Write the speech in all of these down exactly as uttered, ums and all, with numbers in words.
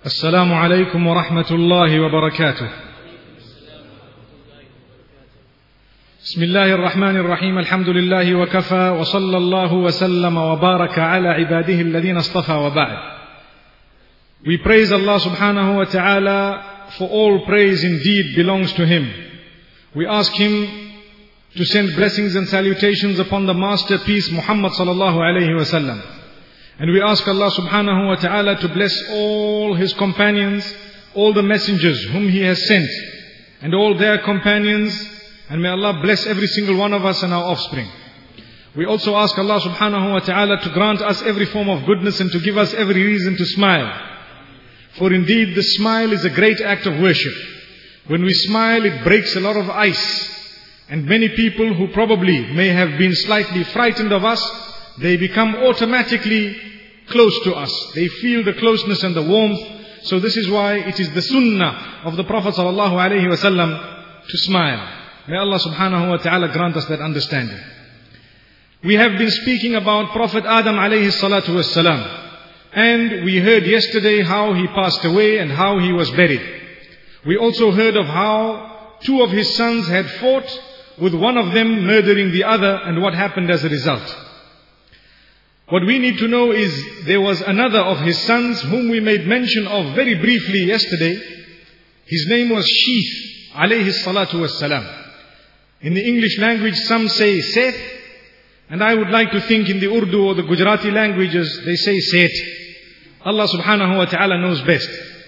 السلام عليكم ورحمة الله وبركاته. بسم الله الرحمن الرحيم. الحمد لله وكفى وصلى الله وسلم وبارك على عباده الذين اصطفى وبعد. We praise Allah subhanahu wa ta'ala, for all praise indeed belongs to Him. We ask Him to send blessings and salutations upon the masterpiece Muhammad sallallahu alayhi wa sallam. And we ask Allah subhanahu wa ta'ala to bless all His companions, all the messengers whom He has sent, and all their companions, and may Allah bless every single one of us and our offspring. We also ask Allah subhanahu wa ta'ala to grant us every form of goodness and to give us every reason to smile. For indeed the smile is a great act of worship. When we smile, it breaks a lot of ice. And many people who probably may have been slightly frightened of us, they become automatically close to us. They feel the closeness and the warmth. So this is why it is the sunnah of the Prophet sallallahu alaihi wasallam to smile. May Allah subhanahu wa ta'ala grant us that understanding. We have been speaking about Prophet Adam alayhi salatu wassalam. And we heard yesterday how he passed away and how he was buried. We also heard of how two of his sons had fought, with one of them murdering the other, and what happened as a result. What we need to know is there was another of his sons whom we made mention of very briefly yesterday. His name was Sheeth alayhi salatu wassalam. In the English language some say Seth, and I would like to think in the Urdu or the Gujarati languages they say Seth. Allah subhanahu wa ta'ala knows best.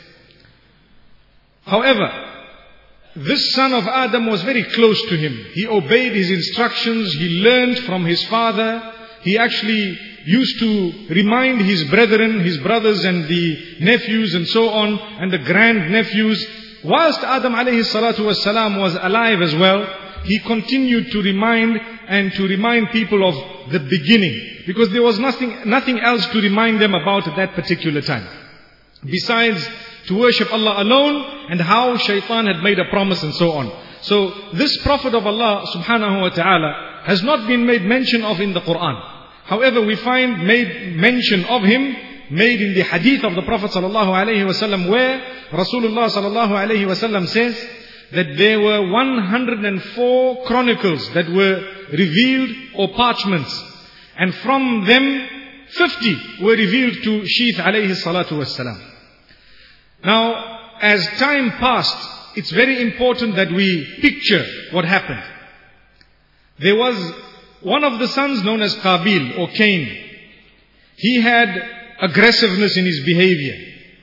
However, this son of Adam was very close to him. He obeyed his instructions, he learned from his father. He actually used to remind his brethren, his brothers and the nephews and so on, and the grand-nephews. Whilst Adam alayhi salatu wassalam was alive as well, he continued to remind and to remind people of the beginning. Because there was nothing, nothing else to remind them about at that particular time. Besides to worship Allah alone, and how shaitan had made a promise and so on. So this Prophet of Allah subhanahu wa ta'ala has not been made mention of in the Quran. However, we find made mention of him made in the hadith of the Prophet sallallahu alaihi wasallam, where Rasulullah sallallahu alaihi wasallam says that there were one hundred four chronicles that were revealed, or parchments, and from them fifty were revealed to Sheeth alayhi salatu wassalam. Now, as time passed, it's very important that we picture what happened. There was one of the sons known as Qabil or Cain. He had aggressiveness in his behavior.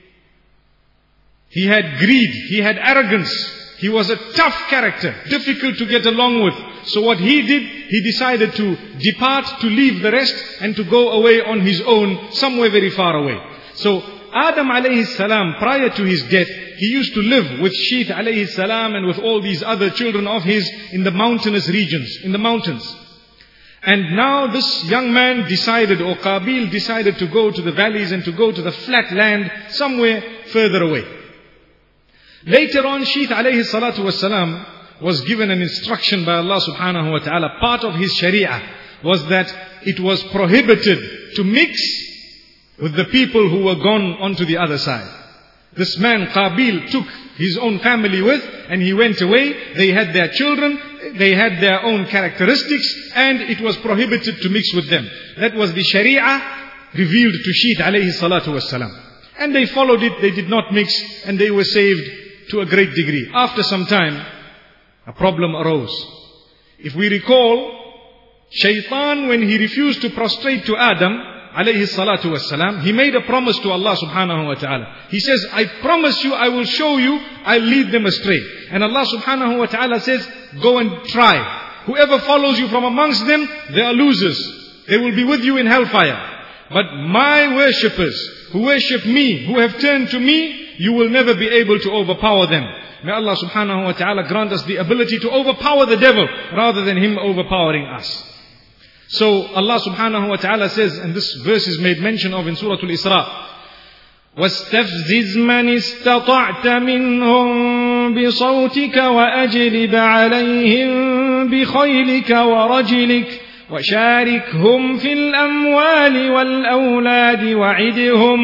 He had greed. He had arrogance. He was a tough character, difficult to get along with. So what he did, he decided to depart, to leave the rest, and to go away on his own, somewhere very far away. So Adam alayhi salam, prior to his death, he used to live with Sheeth alayhi salam and with all these other children of his in the mountainous regions, in the mountains. And now this young man decided, or Qabil decided, to go to the valleys and to go to the flat land somewhere further away. Later on, Sheeth alayhi salatu wassalam was given an instruction by Allah subhanahu wa ta'ala. Part of his sharia was that it was prohibited to mix with the people who were gone onto the other side. This man Qabil took his own family with, and he went away. They had their children, they had their own characteristics, and it was prohibited to mix with them. That was the sharia revealed to Sheeth alayhi salatu wassalam. And they followed it, they did not mix, and they were saved to a great degree. After some time, a problem arose. If we recall, Shaitan, when he refused to prostrate to Adam alayhi salatu wassalam, he made a promise to Allah subhanahu wa ta'ala. He says, I promise you, I will show you, I'll lead them astray. And Allah subhanahu wa ta'ala says, go and try. Whoever follows you from amongst them, they are losers. They will be with you in hellfire. But my worshippers, who worship me, who have turned to me, you will never be able to overpower them. May Allah subhanahu wa ta'ala grant us the ability to overpower the devil, rather than him overpowering us. So Allah subhanahu wa ta'ala says, and this verse is made mention of in Surah Al-Isra, وَاسْتَفْزِزْ مَنِ اسْتَطَعْتَ مِنْهُمْ بِصَوْتِكَ وَأَجْلِبْ عَلَيْهِمْ بِخَيْلِكَ وَرَجِلِكَ وَشَارِكْهُمْ فِي الْأَمْوَالِ وَالْأَوْلَادِ وَعِدْهُمْ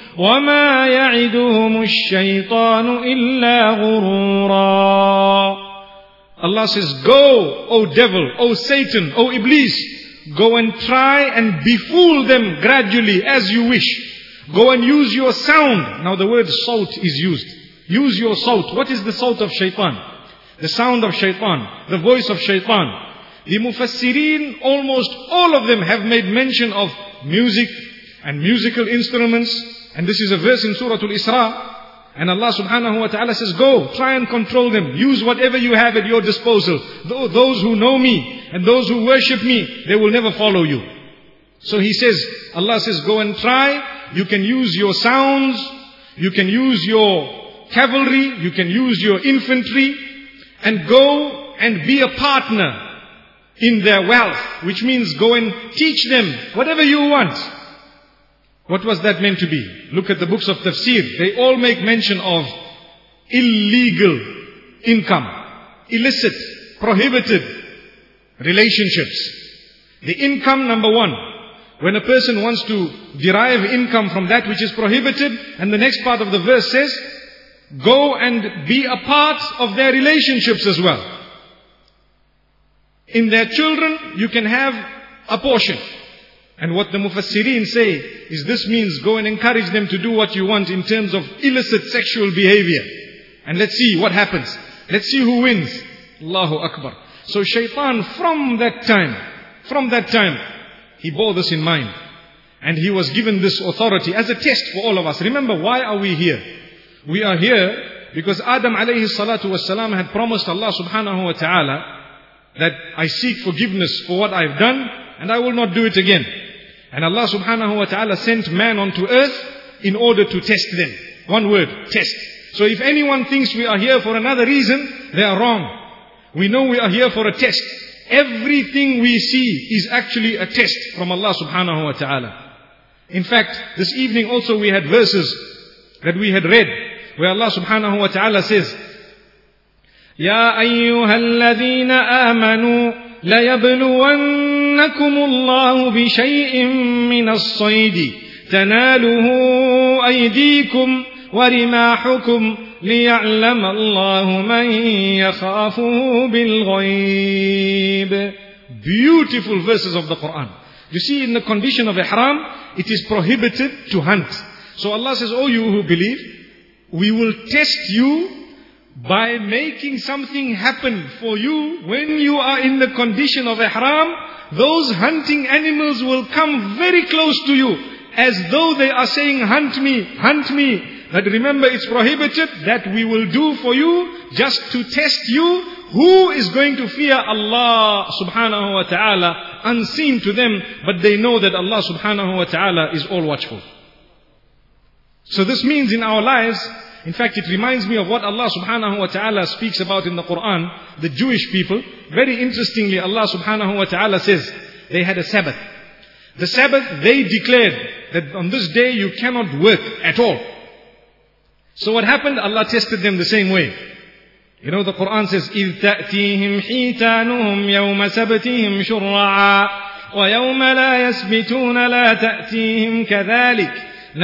وما يعدهم الشيطان إلا غرورا. Allah says, go, O devil, O Satan, O Iblis, go and try and befool them gradually as you wish. Go and use your sound. Now the word sawt is used. Use your sawt. What is the sawt of shaitan? The sound of shaitan, the voice of shaitan. The Mufassirin, almost all of them have made mention of music and musical instruments. And this is a verse in Surah Al-Isra. And Allah subhanahu wa ta'ala says, go, try and control them. Use whatever you have at your disposal. Those who know me and those who worship me, they will never follow you. So He says, Allah says, go and try. You can use your sounds. You can use your cavalry. You can use your infantry. And go and be a partner in their wealth. Which means go and teach them whatever you want. What was that meant to be? Look at the books of tafsir. They all make mention of illegal income, illicit, prohibited relationships. The income, number one. When a person wants to derive income from that which is prohibited, and the next part of the verse says, go and be a part of their relationships as well. In their children, you can have a portion. And what the Mufassirin say is this means go and encourage them to do what you want in terms of illicit sexual behavior. And let's see what happens. Let's see who wins. Allahu Akbar. So shaitan from that time, from that time, he bore this in mind. And he was given this authority as a test for all of us. Remember, why are we here? We are here because Adam alayhi salatu wasalam had promised Allah subhanahu wa ta'ala that I seek forgiveness for what I've done and I will not do it again. And Allah subhanahu wa ta'ala sent man onto earth in order to test them. One word, test. So if anyone thinks we are here for another reason, they are wrong. We know we are here for a test. Everything we see is actually a test from Allah subhanahu wa ta'ala. In fact, this evening also we had verses that we had read where Allah subhanahu wa ta'ala says, Ya ayyuhalladhina amanu لَيَبْلُوَنَّكُمُ اللَّهُ بِشَيْءٍ مِّنَ الصَّيْدِ تَنَالُهُ أَيْدِيكُمْ وَرِمَاحُكُمْ لِيَعْلَمَ اللَّهُ مَنْ يَخَافُهُ بِالْغَيْبِ. Beautiful verses of the Quran. You see, in the condition of ihram, it is prohibited to hunt. So Allah says, oh you who believe, we will test you by making something happen for you when you are in the condition of ihram. Those hunting animals will come very close to you as though they are saying, hunt me, hunt me. But remember, it's prohibited. That we will do for you just to test you who is going to fear Allah subhanahu wa ta'ala unseen to them, but they know that Allah subhanahu wa ta'ala is all watchful. So this means in our lives, in fact, it reminds me of what Allah subhanahu wa ta'ala speaks about in the Quran, the Jewish people. Very interestingly, Allah subhanahu wa ta'ala says, they had a Sabbath. The Sabbath, they declared that on this day you cannot work at all. So what happened? Allah tested them the same way. You know, the Quran says, إِذْ تَأْتِيهِمْ حِيتَانُهُمْ يَوْمَ سَبْتِهِمْ شُرَّعًا وَيَوْمَ لَا يَسْبِتُونَ لَا تَأْتِيهِمْ كَذَلِكَ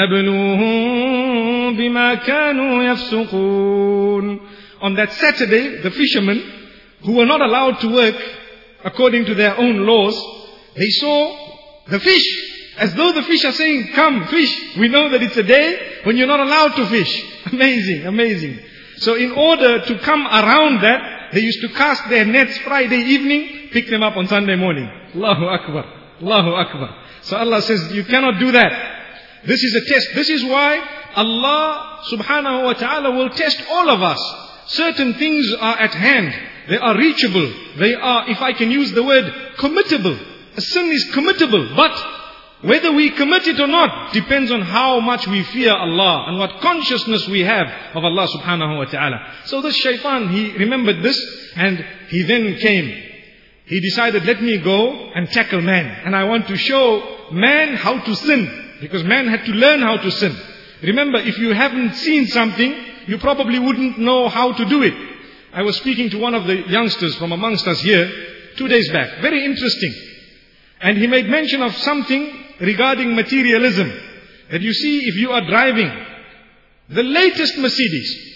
نَبْلُوهُمْ بِمَا كَانُوا يَفْسُقُونَ. On that Saturday, the fishermen, who were not allowed to work according to their own laws, they saw the fish, as though the fish are saying, come fish. We know that it's a day when you're not allowed to fish. Amazing, amazing. So in order to come around that, they used to cast their nets Friday evening, pick them up on Sunday morning. Allahu Akbar, Allahu Akbar. So Allah says, you cannot do that. This is a test. This is why Allah subhanahu wa ta'ala will test all of us. Certain things are at hand. They are reachable. They are, if I can use the word, committable. A sin is committable. But whether we commit it or not depends on how much we fear Allah and what consciousness we have of Allah subhanahu wa ta'ala. So this shaitan, he remembered this and he then came. He decided, let me go and tackle man. And I want to show man how to sin. Because man had to learn how to sin. Remember, if you haven't seen something, you probably wouldn't know how to do it. I was speaking to one of the youngsters from amongst us here two days back. Very interesting. And he made mention of something regarding materialism. that you see, if you are driving the latest Mercedes,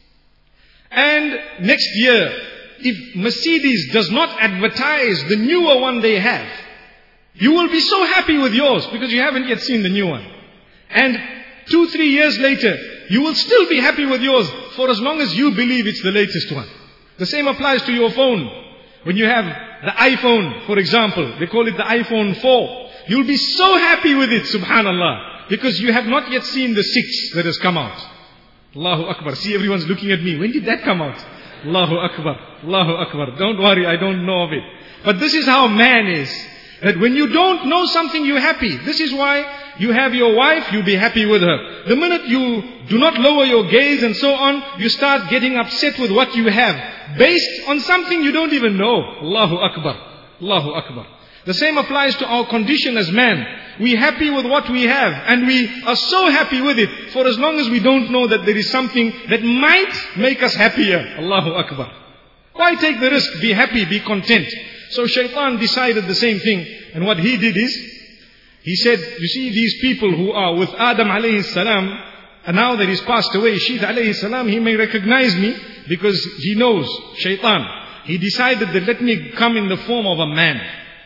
and next year, if Mercedes does not advertise the newer one they have, you will be so happy with yours because you haven't yet seen the new one. And two, three years later, you will still be happy with yours for as long as you believe it's the latest one. The same applies to your phone. When you have the iPhone, for example, they call it the iPhone four. You'll be so happy with it, subhanallah, because you have not yet seen the six that has come out. Allahu Akbar. See, everyone's looking at me. When did that come out? Allahu Akbar. Allahu Akbar. Don't worry, I don't know of it. But this is how man is. That when you don't know something, you're happy. This is why you have your wife, you be happy with her. The minute you do not lower your gaze and so on, you start getting upset with what you have, based on something you don't even know. Allahu Akbar. Allahu Akbar. The same applies to our condition as man. We're happy with what we have, and we are so happy with it for as long as we don't know that there is something that might make us happier. Allahu Akbar. Why take the risk? Be happy, be content. So Shaitan decided the same thing, and what he did is, he said, you see these people who are with Adam alayhi salam, and now that he's passed away, Shith alayhi salam, he may recognize me because he knows Shaitan. He decided that let me come in the form of a man.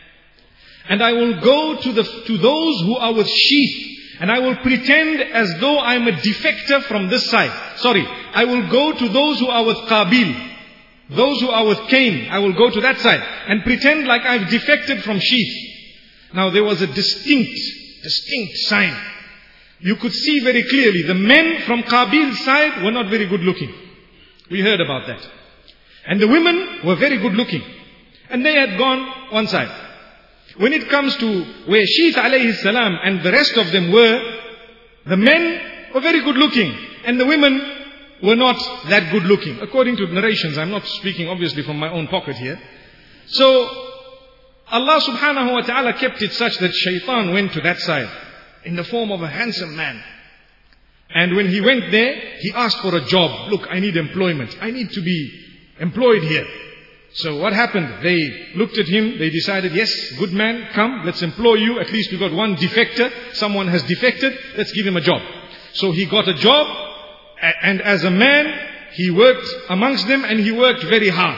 And I will go to the to those who are with Shith, and I will pretend as though I'm a defector from this side. Sorry, I will go to those who are with Qabil. Those who are with Cain, I will go to that side and pretend like I've defected from Shith. Now there was a distinct, distinct sign. You could see very clearly the men from Qabil's side were not very good looking. We heard about that. And the women were very good looking. And they had gone one side. When it comes to where Shith alayhi salam and the rest of them were, the men were very good looking and the women were not that good looking. According to narrations, I'm not speaking obviously from my own pocket here. So Allah subhanahu wa ta'ala kept it such that Shaitan went to that side in the form of a handsome man. And when he went there, he asked for a job. Look, I need employment. I need to be employed here. So what happened? They looked at him, they decided, yes, good man, come, let's employ you. At least we got one defector. Someone has defected, let's give him a job. So he got a job, and as a man, he worked amongst them and he worked very hard.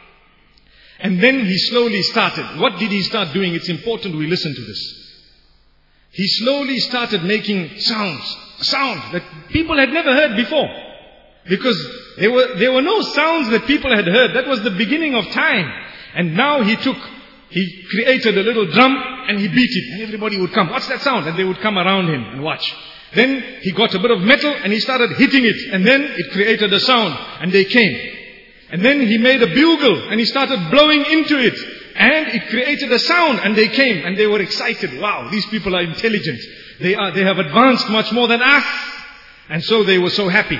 And then he slowly started. What did he start doing? It's important we listen to this. He slowly started making sounds. Sound that people had never heard before. Because there were, there were no sounds that people had heard. That was the beginning of time. And now he took, he created a little drum and he beat it. And everybody would come. What's that sound? And they would come around him and watch. Then he got a bit of metal and he started hitting it. And then it created a sound. And they came. And then he made a bugle and he started blowing into it. And it created a sound and they came and they were excited. Wow, these people are intelligent. They are, they have advanced much more than us. And so they were so happy.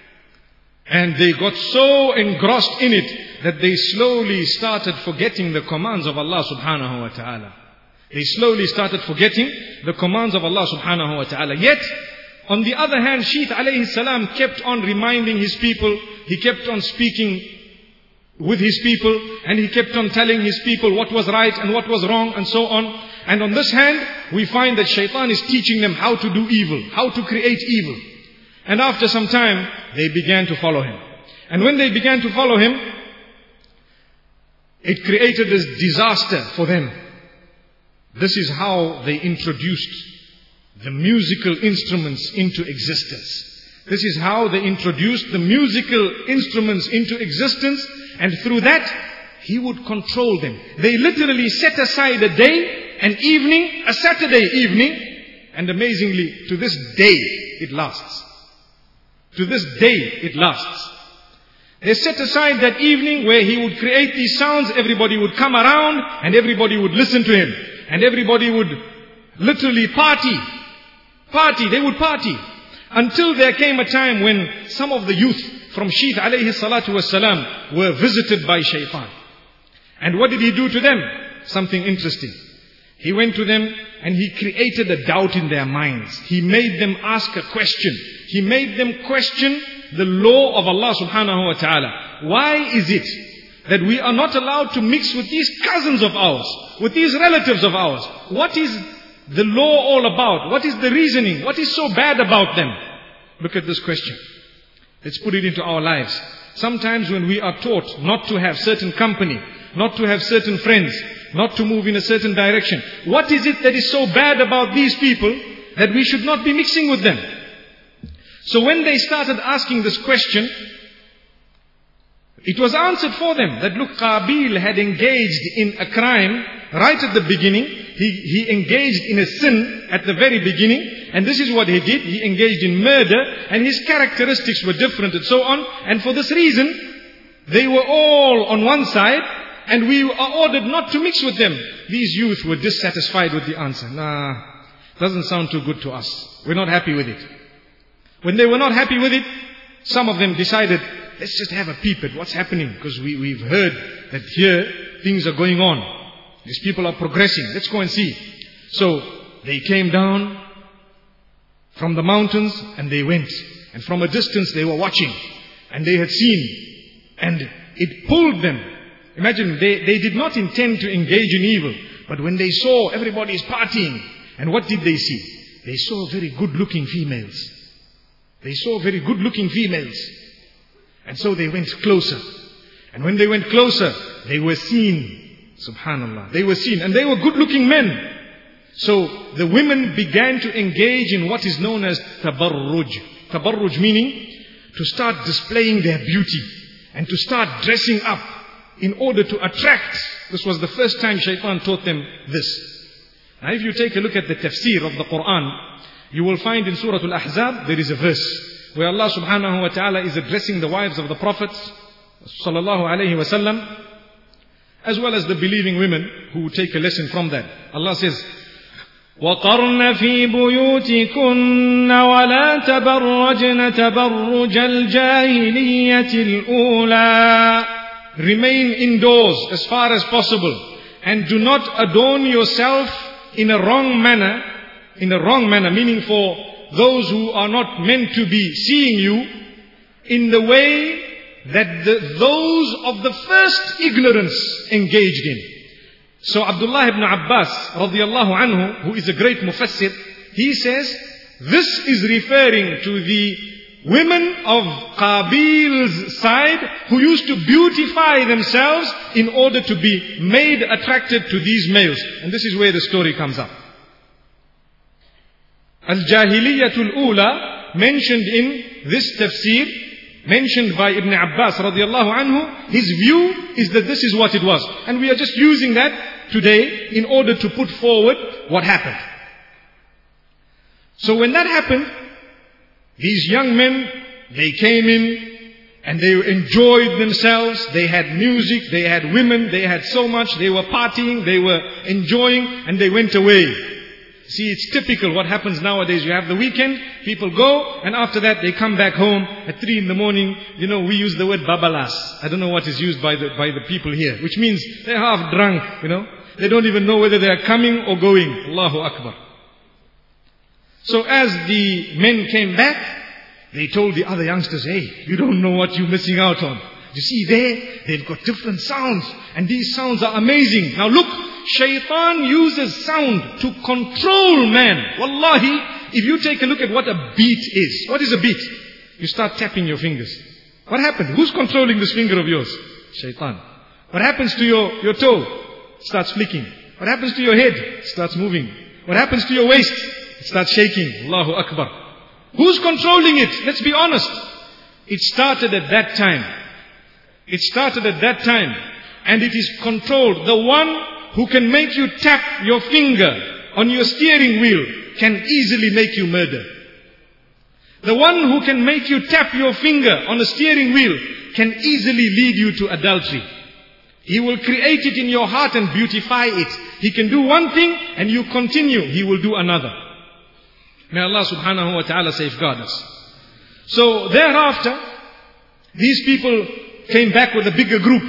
And they got so engrossed in it that they slowly started forgetting the commands of Allah subhanahu wa ta'ala. They slowly started forgetting the commands of Allah subhanahu wa ta'ala. Yet, on the other hand, Shith alayhi salam kept on reminding his people. He kept on speaking with his people, and he kept on telling his people what was right and what was wrong and so on. And on this hand, we find that Shaitan is teaching them how to do evil, how to create evil. And after some time, they began to follow him. And when they began to follow him, it created this disaster for them. This is how they introduced the musical instruments into existence. This is how they introduced the musical instruments into existence, and through that, he would control them. They literally set aside a day, an evening, a Saturday evening, and amazingly, to this day, it lasts. To this day, it lasts. They set aside that evening where he would create these sounds, everybody would come around, and everybody would listen to him. And everybody would literally party. Party, they would party. Until there came a time when some of the youth from Shith alayhi salatu wasalam were visited by Shaitan. And what did he do to them? Something interesting. He went to them and he created a doubt in their minds. He made them ask a question. He made them question the law of Allah subhanahu wa ta'ala. Why is it that we are not allowed to mix with these cousins of ours, with these relatives of ours? What is the law all about? What is the reasoning? What is so bad about them? Look at this question. Let's put it into our lives. Sometimes when we are taught not to have certain company, not to have certain friends, not to move in a certain direction, what is it that is so bad about these people that we should not be mixing with them? So when they started asking this question, it was answered for them that look, Qabil had engaged in a crime right at the beginning. He, he engaged in a sin at the very beginning, and this is what he did. He engaged in murder, and his characteristics were different and so on. And for this reason, they were all on one side, and we are ordered not to mix with them. These youth were dissatisfied with the answer. Nah, doesn't sound too good to us. We're not happy with it. When they were not happy with it, some of them decided, let's just have a peep at what's happening, because we, we've heard that here things are going on. These people are progressing. Let's go and see. So they came down from the mountains and they went. And from a distance they were watching. And they had seen. And it pulled them. Imagine, they, they did not intend to engage in evil. But when they saw everybody is partying, and what did they see? They saw very good looking females. They saw very good looking females. And so they went closer. And when they went closer, they were seen. Subhanallah. They were seen. And they were good looking men. So the women began to engage in what is known as tabarruj. Tabarruj meaning to start displaying their beauty. And to start dressing up in order to attract. This was the first time Shaitan taught them this. Now if you take a look at the tafsir of the Quran, you will find in Surah Al-Ahzab there is a verse where Allah subhanahu wa ta'ala is addressing the wives of the Prophet sallallahu alayhi wa sallam, as well as the believing women who take a lesson from that. Allah says, وَقَرْنَ فِي بُيُوتِكُنَّ وَلَا تَبَرَّجْنَ تَبَرُّجَ الْجَاهِلِيَّةِ الْأُولَى. Remain indoors as far as possible, and do not adorn yourself in a wrong manner, in a wrong manner, meaning for those who are not meant to be seeing you, in the way that the, those of the first ignorance engaged in. So Abdullah ibn Abbas radiallahu anhu, who is a great mufassir, he says, this is referring to the women of Qabil's side who used to beautify themselves in order to be made attracted to these males. And this is where the story comes up. Al-Jahiliyatul Ula, mentioned in this tafsir, mentioned by Ibn Abbas radiallahu anhu, his view is that this is what it was. And we are just using that today in order to put forward what happened. So when that happened, these young men, they came in and they enjoyed themselves. They had music, they had women, they had so much. They were partying, they were enjoying, and they went away. See, it's typical what happens nowadays. You have the weekend, people go, and after that they come back home at three in the morning. You know, we use the word babalas. I don't know what is used by the, by the people here, which means they're half drunk, you know. They don't even know whether they are coming or going. Allahu Akbar. So as the men came back, they told the other youngsters, hey, you don't know what you're missing out on. You see there, they've got different sounds, and these sounds are amazing. Now look, Shaitan uses sound to control man. Wallahi, if you take a look at what a beat is. What is a beat? You start tapping your fingers. What happened? Who's controlling this finger of yours? Shaitan. What happens to your, your toe? It starts flicking. What happens to your head? It starts moving. What happens to your waist? It starts shaking. Allahu Akbar. Who's controlling it? Let's be honest. It started at that time. It started at that time. And it is controlled. The one who can make you tap your finger on your steering wheel can easily make you murder. The one who can make you tap your finger on a steering wheel can easily lead you to adultery. He will create it in your heart and beautify it. He can do one thing and you continue. He will do another. May Allah subhanahu wa ta'ala safeguard us. So thereafter, these people came back with a bigger group.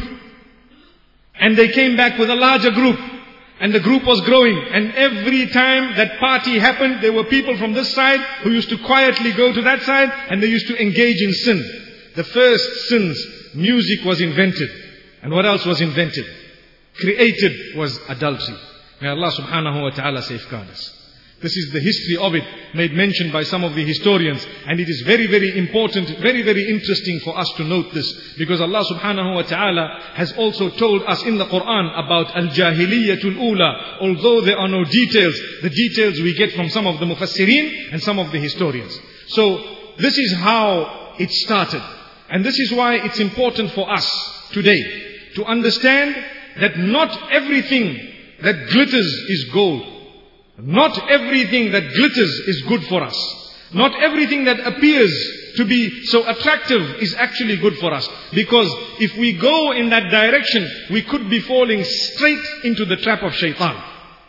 And they came back with a larger group. And the group was growing. And every time that party happened, there were people from this side who used to quietly go to that side, and they used to engage in sin. The first sins, music was invented. And what else was invented? Created was adultery. May Allah subhanahu wa ta'ala safeguard us. This is the history of it, made mention by some of the historians. And it is very, very important, very, very interesting for us to note this. Because Allah subhanahu wa ta'ala has also told us in the Quran about al-jahiliyatul ula. Although there are no details, the details we get from some of the mufassirin and some of the historians. So, this is how it started. And this is why it's important for us today to understand that not everything that glitters is gold. Not everything that glitters is good for us. Not everything that appears to be so attractive is actually good for us. Because if we go in that direction, we could be falling straight into the trap of shaitan.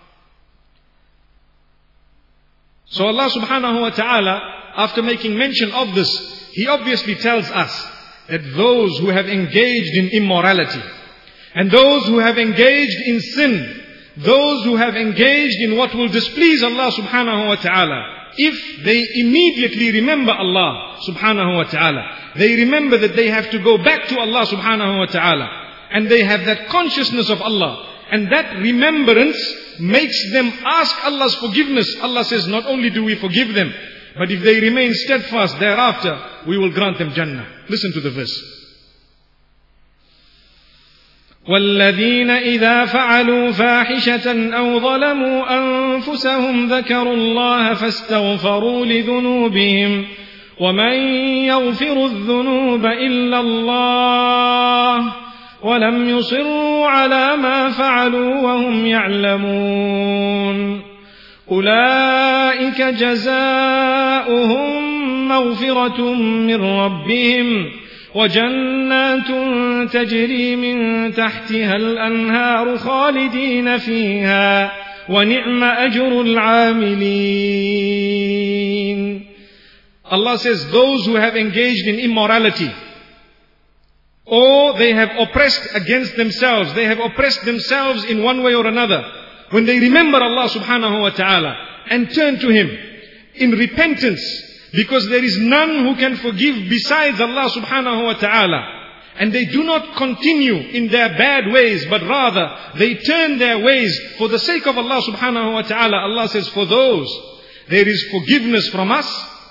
So Allah subhanahu wa ta'ala, after making mention of this, He obviously tells us that those who have engaged in immorality, and those who have engaged in sin, those who have engaged in what will displease Allah subhanahu wa ta'ala, if they immediately remember Allah subhanahu wa ta'ala, they remember that they have to go back to Allah subhanahu wa ta'ala, and they have that consciousness of Allah, and that remembrance makes them ask Allah's forgiveness. Allah says, not only do we forgive them, but if they remain steadfast thereafter, we will grant them Jannah. Listen to the verse. والذين إذا فعلوا فاحشة أو ظلموا أنفسهم ذكروا الله فاستغفروا لذنوبهم ومن يغفر الذنوب إلا الله ولم يصروا على ما فعلوا وهم يعلمون أولئك جزاؤهم مغفرة من ربهم وجنات تجري من تحتها الأنهار خالدين فيها ونعم أجر العاملين. Allah says, those who have engaged in immorality, or they have oppressed against themselves, they have oppressed themselves in one way or another, when they remember Allah subhanahu wa ta'ala and turn to Him in repentance, because there is none who can forgive besides Allah subhanahu wa ta'ala. And they do not continue in their bad ways, but rather they turn their ways for the sake of Allah subhanahu wa ta'ala. Allah says, for those, there is forgiveness from us.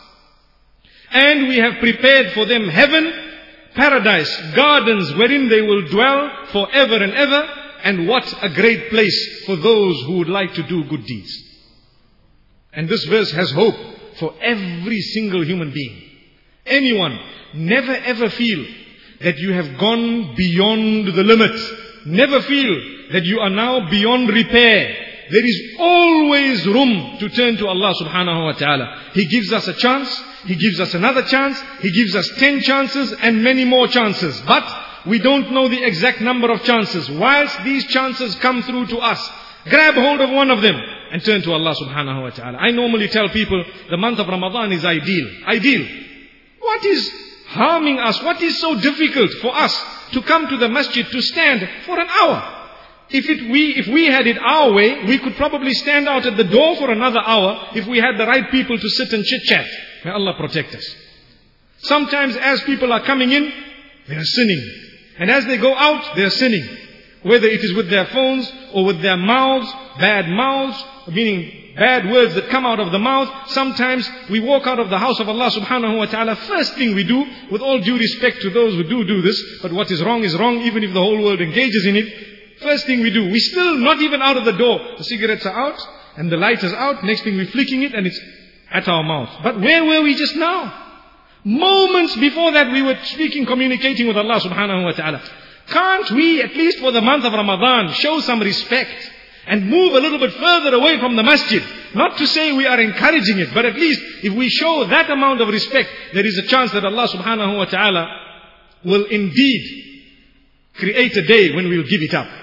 And we have prepared for them heaven, paradise, gardens wherein they will dwell forever and ever. And what a great place for those who would like to do good deeds. And this verse has hope for every single human being. Anyone, never ever feel that you have gone beyond the limit. Never feel that you are now beyond repair. There is always room to turn to Allah subhanahu wa ta'ala. He gives us a chance, He gives us another chance, He gives us ten chances and many more chances. But we don't know the exact number of chances. Whilst these chances come through to us, grab hold of one of them and turn to Allah subhanahu wa ta'ala. I normally tell people the month of Ramadan is ideal. Ideal. What is harming us? What is so difficult for us to come to the masjid to stand for an hour? If it, we, if we had it our way, we could probably stand out at the door for another hour if we had the right people to sit and chit-chat. May Allah protect us. Sometimes as people are coming in, they are sinning. And as they go out, they are sinning. Whether it is with their phones or with their mouths, bad mouths, meaning bad words that come out of the mouth. Sometimes we walk out of the house of Allah subhanahu wa ta'ala. First thing we do, with all due respect to those who do do this, but what is wrong is wrong even if the whole world engages in it. First thing we do, we still not even out of the door. The cigarettes are out and the light is out. Next thing we're flicking it and it's at our mouth. But where were we just now? Moments before that we were speaking, communicating with Allah subhanahu wa ta'ala. Can't we, at least for the month of Ramadan, show some respect and move a little bit further away from the masjid? Not to say we are encouraging it, but at least if we show that amount of respect, there is a chance that Allah subhanahu wa ta'ala will indeed create a day when we'll give it up.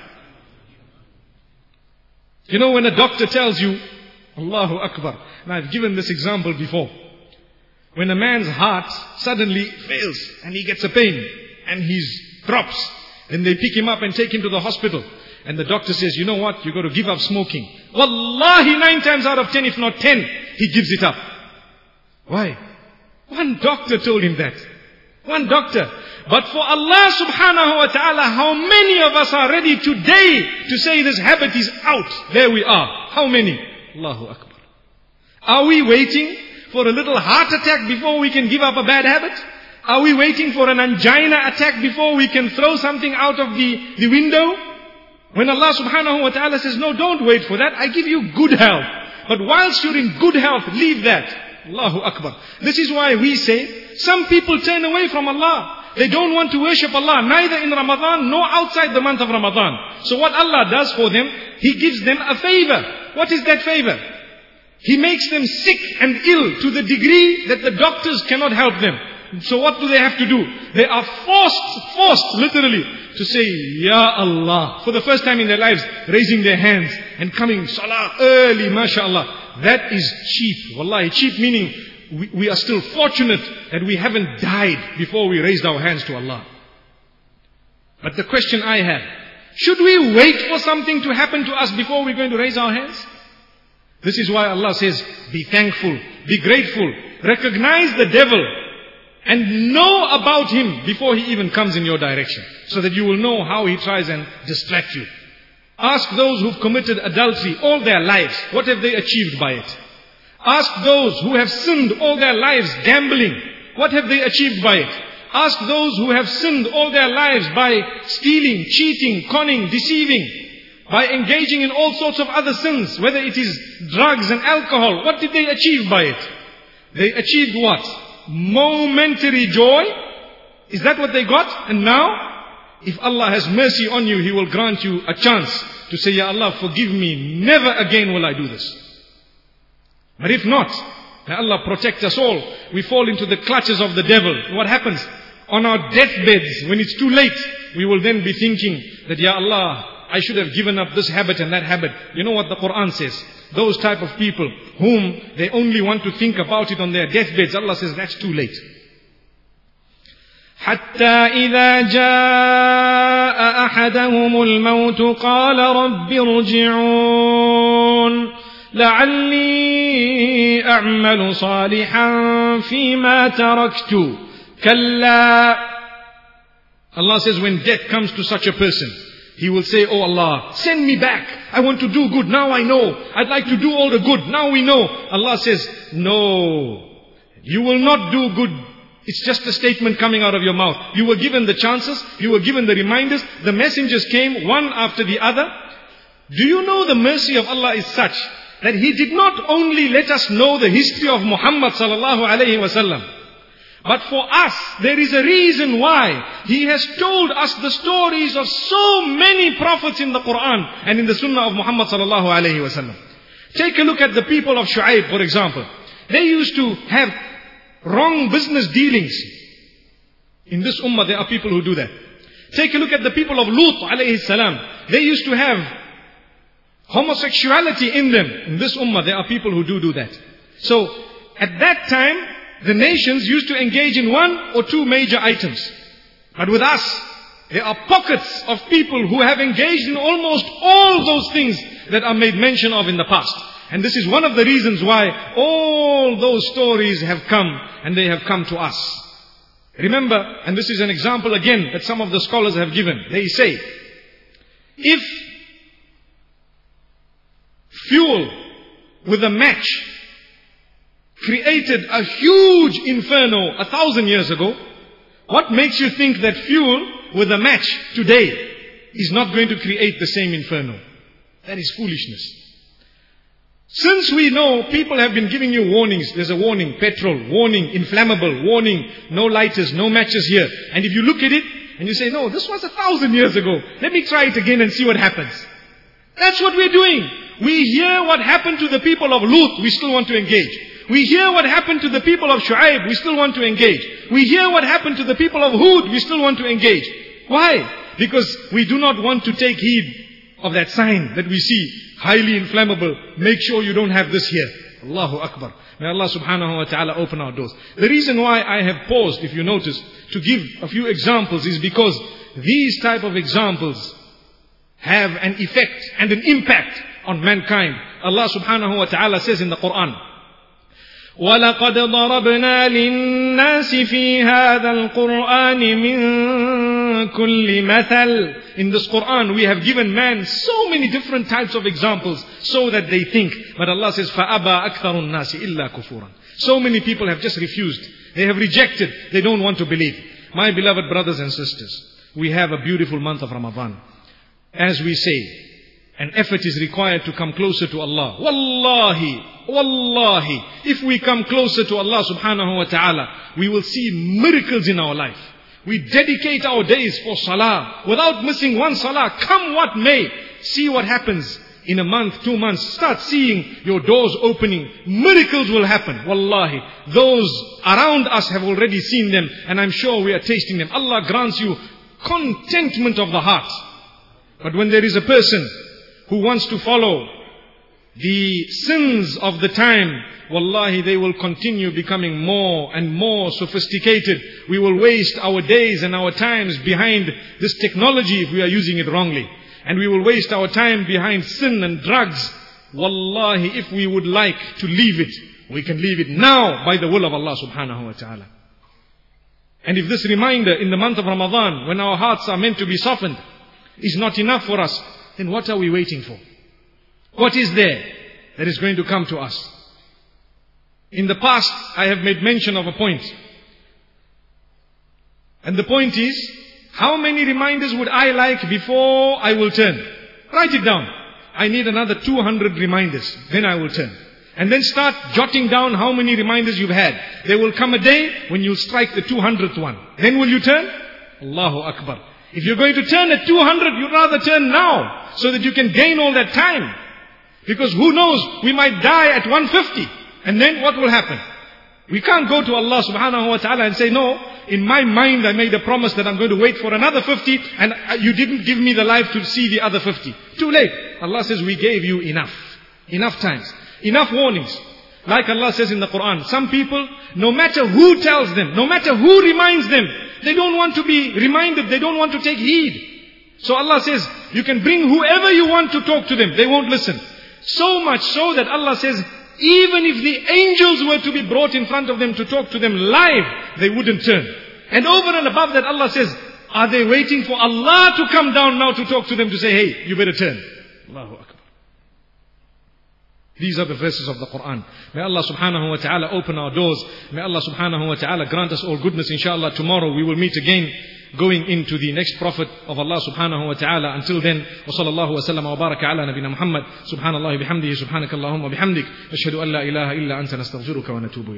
You know, when a doctor tells you, Allahu Akbar, and I've given this example before. When a man's heart suddenly fails and he gets a pain and he drops, then they pick him up and take him to the hospital. And the doctor says, you know what, you've got to give up smoking. Wallahi, nine times out of ten, if not ten, he gives it up. Why? One doctor told him that. One doctor. But for Allah subhanahu wa ta'ala, how many of us are ready today to say this habit is out? There we are. How many? Allahu Akbar. Are we waiting for a little heart attack before we can give up a bad habit? Are we waiting for an angina attack before we can throw something out of the, the window? When Allah subhanahu wa ta'ala says, no, don't wait for that. I give you good health. But whilst you're in good health, leave that. Allahu Akbar. This is why we say, some people turn away from Allah. They don't want to worship Allah, neither in Ramadan nor outside the month of Ramadan. So what Allah does for them, He gives them a favor. What is that favor? He makes them sick and ill to the degree that the doctors cannot help them. So what do they have to do? They are forced, forced literally to say, Ya Allah, for the first time in their lives, raising their hands and coming salah early, mashallah. That is cheap. Wallahi, cheap meaning we, we are still fortunate that we haven't died before we raised our hands to Allah. But the question I have, should we wait for something to happen to us before we're going to raise our hands? This is why Allah says, be thankful, be grateful, recognize the devil and know about him before he even comes in your direction, so that you will know how he tries and distract you. Ask those who've committed adultery all their lives, what have they achieved by it? Ask those who have sinned all their lives gambling, what have they achieved by it? Ask those who have sinned all their lives by stealing, cheating, conning, deceiving, by engaging in all sorts of other sins, whether it is drugs and alcohol. What did they achieve by it? They achieved what? Momentary joy. Is that what they got? And now, if Allah has mercy on you, He will grant you a chance to say, Ya Allah, forgive me. Never again will I do this. But if not, may Allah protect us all. We fall into the clutches of the devil. What happens? On our deathbeds, when it's too late, we will then be thinking that, Ya Allah, I should have given up this habit and that habit. You know what the Quran says? Those type of people whom they only want to think about it on their deathbeds, Allah says that's too late. حتى إذا جاء أحدهم الموت قال رب ارجعون لعلي أعمل صالحا فيما تركت كلا. Allah says when death comes to such a person, he will say, Oh Allah, send me back. I want to do good. Now I know. I'd like to do all the good. Now we know. Allah says, no, you will not do good. It's just a statement coming out of your mouth. You were given the chances. You were given the reminders. The messengers came one after the other. Do you know the mercy of Allah is such that He did not only let us know the history of Muhammad sallallahu alayhi wasallam, but for us, there is a reason why He has told us the stories of so many prophets in the Quran and in the Sunnah of Muhammad sallallahu alayhi wasallam. Take a look at the people of Shu'aib, for example. They used to have wrong business dealings. In this ummah, there are people who do that. Take a look at the people of Lut alayhi salam. They used to have homosexuality in them. In this ummah, there are people who do do that. So, at that time, the nations used to engage in one or two major items. But with us, there are pockets of people who have engaged in almost all those things that are made mention of in the past. And this is one of the reasons why all those stories have come, and they have come to us. Remember, and this is an example again that some of the scholars have given. They say, if fuel with a match created a huge inferno a thousand years ago, what makes you think that fuel with a match today is not going to create the same inferno? That is foolishness. Since we know people have been giving you warnings, there's a warning, petrol, warning, inflammable, warning, no lighters, no matches here. And if you look at it and you say, no, this was a thousand years ago, let me try it again and see what happens. That's what we're doing. We hear what happened to the people of Lut, we still want to engage. We hear what happened to the people of Shu'aib, we still want to engage. We hear what happened to the people of Hud, we still want to engage. Why? Because we do not want to take heed of that sign that we see, highly inflammable. Make sure you don't have this here. Allahu Akbar. May Allah subhanahu wa ta'ala open our doors. The reason why I have paused, if you notice, to give a few examples is because these type of examples have an effect and an impact on mankind. Allah subhanahu wa ta'ala says in the Quran, وَلَقَدْ ضَرَبْنَا لِلنَّاسِ فِي هَذَا الْقُرْآنِ مِنْ كل مثل. In this Quran, we have given man so many different types of examples so that they think. But Allah says, فَأَبَى أَكْثَرُ النَّاسِ إِلَّا كُفُورًا. So many people have just refused. They have rejected. They don't want to believe. My beloved brothers and sisters, we have a beautiful month of Ramadan. As we say, an effort is required to come closer to Allah. Wallahi, wallahi, if we come closer to Allah subhanahu wa ta'ala, we will see miracles in our life. We dedicate our days for salah, without missing one salah, come what may. See what happens in a month, two months. Start seeing your doors opening. Miracles will happen. Wallahi, those around us have already seen them, and I'm sure we are tasting them. Allah grants you contentment of the heart. But when there is a person who wants to follow the sins of the time, wallahi, they will continue becoming more and more sophisticated. We will waste our days and our times behind this technology if we are using it wrongly. And we will waste our time behind sin and drugs. Wallahi, if we would like to leave it, we can leave it now by the will of Allah subhanahu wa ta'ala. And if this reminder in the month of Ramadan, when our hearts are meant to be softened, is not enough for us, then what are we waiting for? What is there that is going to come to us? In the past, I have made mention of a point. And the point is, how many reminders would I like before I will turn? Write it down. I need another two hundred reminders, then I will turn. And then start jotting down how many reminders you've had. There will come a day when you'll strike the two hundredth one. Then will you turn? Allahu Akbar. If you're going to turn at two hundred, you'd rather turn now, so that you can gain all that time. Because who knows, we might die at one fifty. And then what will happen? We can't go to Allah subhanahu wa ta'ala and say, no, in my mind I made a promise that I'm going to wait for another fifty, and you didn't give me the life to see the other fifty. Too late. Allah says, we gave you enough. Enough times. Enough warnings. Like Allah says in the Quran, some people, no matter who tells them, no matter who reminds them, they don't want to be reminded, they don't want to take heed. So Allah says, you can bring whoever you want to talk to them, they won't listen. So much so that Allah says, even if the angels were to be brought in front of them to talk to them live, they wouldn't turn. And over and above that, Allah says, are they waiting for Allah to come down now to talk to them to say, hey, you better turn? Allahu Akbar. These are the verses of the Quran. May Allah subhanahu wa ta'ala open our doors. May Allah subhanahu wa ta'ala grant us all goodness. Inshallah, tomorrow we will meet again, going into the next prophet of Allah subhanahu wa ta'ala. Until then, wa sallallahu wa sallam wa baraka ala nabina Muhammad. Subhanallah bihamdihi, subhanakallahumma bihamdik. Ashhadu an la ilaha illa anta nastaghfiruka wa natubu ilayk.